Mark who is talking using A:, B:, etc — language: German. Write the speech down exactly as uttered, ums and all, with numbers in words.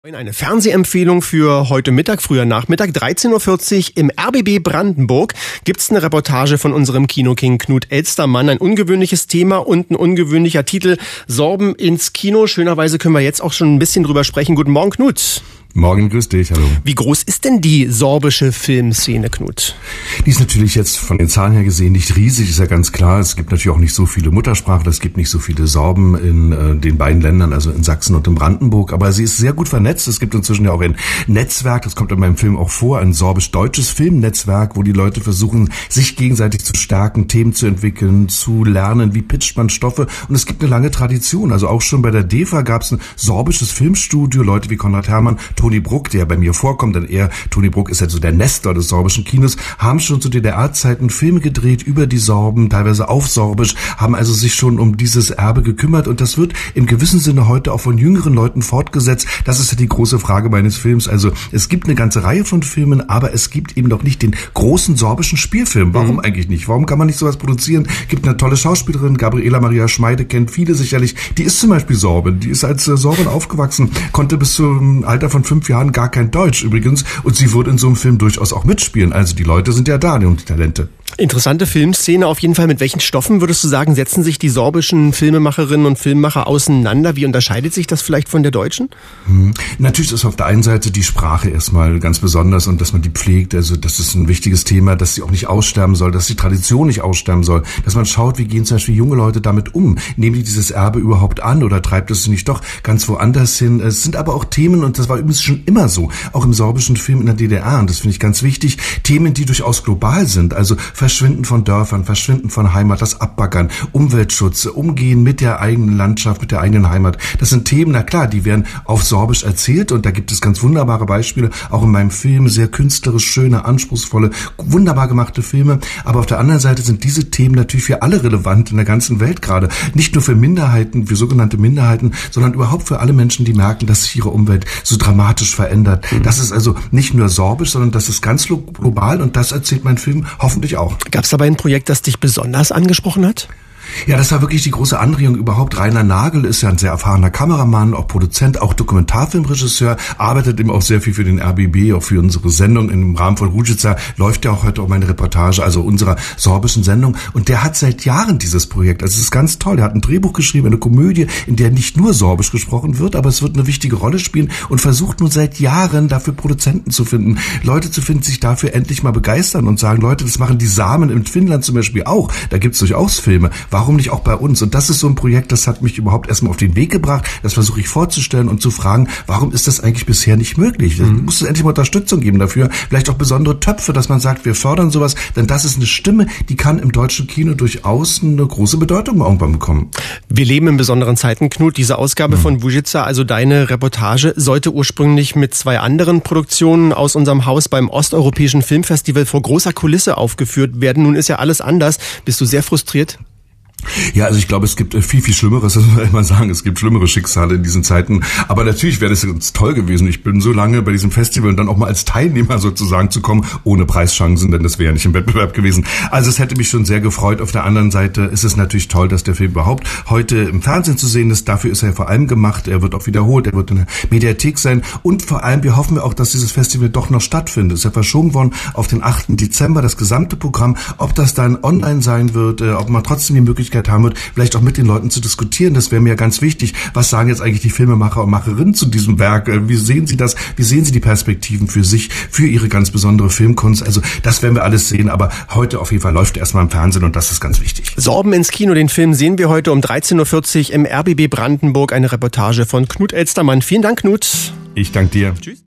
A: Eine Fernsehempfehlung für heute Mittag, früher Nachmittag, dreizehn Uhr vierzig im R B B Brandenburg gibt's eine Reportage von unserem Kinoking Knut Elstermann. Ein ungewöhnliches Thema und ein ungewöhnlicher Titel. Sorben ins Kino. Schönerweise können wir jetzt auch schon ein bisschen drüber sprechen. Guten Morgen, Knut.
B: Morgen, grüß dich, hallo.
A: Wie groß ist denn die sorbische Filmszene, Knut?
B: Die ist natürlich jetzt von den Zahlen her gesehen nicht riesig, ist ja ganz klar. Es gibt natürlich auch nicht so viele Muttersprachler, es gibt nicht so viele Sorben in äh, den beiden Ländern, also in Sachsen und in Brandenburg. Aber sie ist sehr gut vernetzt. Es gibt inzwischen ja auch ein Netzwerk, das kommt in meinem Film auch vor, ein sorbisch-deutsches Filmnetzwerk, wo die Leute versuchen, sich gegenseitig zu stärken, Themen zu entwickeln, zu lernen, wie pitcht man Stoffe. Und es gibt eine lange Tradition. Also auch schon bei der D E F A gab es ein sorbisches Filmstudio, Leute wie Konrad Herrmann, Toni Bruck, der bei mir vorkommt, denn er, Toni Bruck, ist ja so der Nestor des sorbischen Kinos, haben schon zu D D R-Zeiten Filme gedreht über die Sorben, teilweise auf Sorbisch, haben also sich schon um dieses Erbe gekümmert und das wird im gewissen Sinne heute auch von jüngeren Leuten fortgesetzt. Das ist ja die große Frage meines Films. Also es gibt eine ganze Reihe von Filmen, aber es gibt eben noch nicht den großen sorbischen Spielfilm. Warum mhm. eigentlich nicht? Warum kann man nicht sowas produzieren? Gibt eine tolle Schauspielerin, Gabriela Maria Schmeide, kennt viele sicherlich. Die ist zum Beispiel Sorbin, die ist als Sorbin aufgewachsen, konnte bis zum Alter von fünf Jahren gar kein Deutsch übrigens und sie würde in so einem Film durchaus auch mitspielen. Also die Leute sind ja da, die Talente.
A: Interessante Filmszene auf jeden Fall. Mit welchen Stoffen, würdest du sagen, setzen sich die sorbischen Filmemacherinnen und Filmemacher auseinander? Wie unterscheidet sich das vielleicht von der deutschen?
B: Hm. Natürlich ist auf der einen Seite die Sprache erstmal ganz besonders und dass man die pflegt. Also das ist ein wichtiges Thema, dass sie auch nicht aussterben soll, dass die Tradition nicht aussterben soll. Dass man schaut, wie gehen zum Beispiel junge Leute damit um? Nehmen die dieses Erbe überhaupt an oder treibt es nicht doch ganz woanders hin? Es sind aber auch Themen, und das war übrigens schon immer so, auch im sorbischen Film in der D D R, und das finde ich ganz wichtig, Themen, die durchaus global sind. Also Verschwinden von Dörfern, Verschwinden von Heimat, das Abbaggern, Umweltschutz, Umgehen mit der eigenen Landschaft, mit der eigenen Heimat. Das sind Themen, na klar, die werden auf Sorbisch erzählt und da gibt es ganz wunderbare Beispiele, auch in meinem Film, sehr künstlerisch, schöne, anspruchsvolle, wunderbar gemachte Filme. Aber auf der anderen Seite sind diese Themen natürlich für alle relevant in der ganzen Welt gerade. Nicht nur für Minderheiten, für sogenannte Minderheiten, sondern überhaupt für alle Menschen, die merken, dass sich ihre Umwelt so dramatisch verändert. Mhm. Das ist also nicht nur sorbisch, sondern das ist ganz global und das erzählt mein Film hoffentlich auch.
A: Gab es dabei ein Projekt, das dich besonders angesprochen hat?
B: Ja, das war wirklich die große Anregung überhaupt. Rainer Nagel ist ja ein sehr erfahrener Kameramann, auch Produzent, auch Dokumentarfilmregisseur, arbeitet eben auch sehr viel für den R B B, auch für unsere Sendung. Im Rahmen von Ružica läuft ja auch heute auch meine Reportage, also unserer sorbischen Sendung. Und der hat seit Jahren dieses Projekt. Also es ist ganz toll. Er hat ein Drehbuch geschrieben, eine Komödie, in der nicht nur sorbisch gesprochen wird, aber es wird eine wichtige Rolle spielen und versucht nun seit Jahren dafür Produzenten zu finden, Leute zu finden, sich dafür endlich mal begeistern und sagen, Leute, das machen die Samen in Finnland zum Beispiel auch. Da gibt's durchaus Filme. Warum nicht auch bei uns? Und das ist so ein Projekt, das hat mich überhaupt erstmal auf den Weg gebracht. Das versuche ich vorzustellen und zu fragen, warum ist das eigentlich bisher nicht möglich? Da mhm. muss es endlich mal Unterstützung geben dafür. Vielleicht auch besondere Töpfe, dass man sagt, wir fördern sowas. Denn das ist eine Stimme, die kann im deutschen Kino durchaus eine große Bedeutung irgendwann bekommen.
A: Wir leben in besonderen Zeiten, Knut. Diese Ausgabe mhm. von Ružica, also deine Reportage, sollte ursprünglich mit zwei anderen Produktionen aus unserem Haus beim Osteuropäischen Filmfestival vor großer Kulisse aufgeführt werden. Nun ist ja alles anders. Bist du sehr frustriert?
B: Ja, also ich glaube, es gibt viel, viel Schlimmeres, das muss man immer sagen. Es gibt schlimmere Schicksale in diesen Zeiten. Aber natürlich wäre das ganz toll gewesen. Ich bin so lange bei diesem Festival und dann auch mal als Teilnehmer sozusagen zu kommen, ohne Preischancen, denn das wäre ja nicht im Wettbewerb gewesen. Also es hätte mich schon sehr gefreut. Auf der anderen Seite ist es natürlich toll, dass der Film überhaupt heute im Fernsehen zu sehen ist. Dafür ist er vor allem gemacht. Er wird auch wiederholt. Er wird in der Mediathek sein. Und vor allem, wir hoffen auch, dass dieses Festival doch noch stattfindet. Es ist ja verschoben worden auf den achten Dezember, das gesamte Programm. Ob das dann online sein wird, ob man trotzdem die Möglichkeit haben wird, vielleicht auch mit den Leuten zu diskutieren. Das wäre mir ganz wichtig. Was sagen jetzt eigentlich die Filmemacher und Macherinnen zu diesem Werk? Wie sehen sie das? Wie sehen sie die Perspektiven für sich, für ihre ganz besondere Filmkunst? Also das werden wir alles sehen, aber heute auf jeden Fall läuft erstmal im Fernsehen und das ist ganz wichtig.
A: Sorben ins Kino, den Film sehen wir heute um dreizehn Uhr vierzig im R B B Brandenburg. Eine Reportage von Knut Elstermann. Vielen Dank, Knut.
B: Ich danke dir.
A: Tschüss.